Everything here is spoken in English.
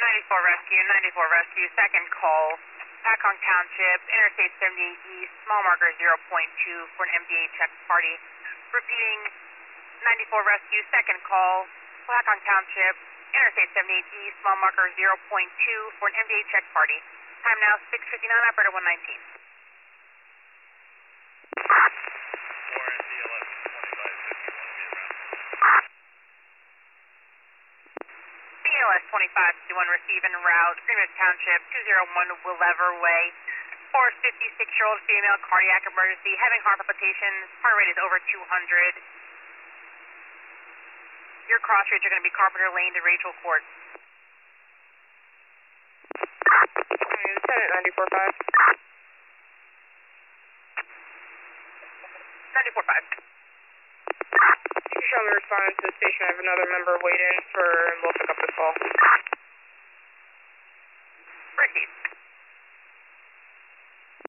94 Rescue, second call, Pacong Township, Interstate 78 East, small marker 0.2 for an MDA check party. Repeating, 94 Rescue, second call, Pacong Township, Interstate 78 East, small marker 0.2 for an MDA check party. Time now 6:59, operator 119. BLS 2551 receive en route, Greenwich Township, 201 Willever Way. 56-year-old female, cardiac emergency, having heart palpitations, heart rate is over 200. Your cross streets are going to be Carpenter Lane to Rachel Court. Lieutenant 94.5. 94.5. You can show me responding to the station. I have another member waiting for, and we'll pick up the call. Proceed.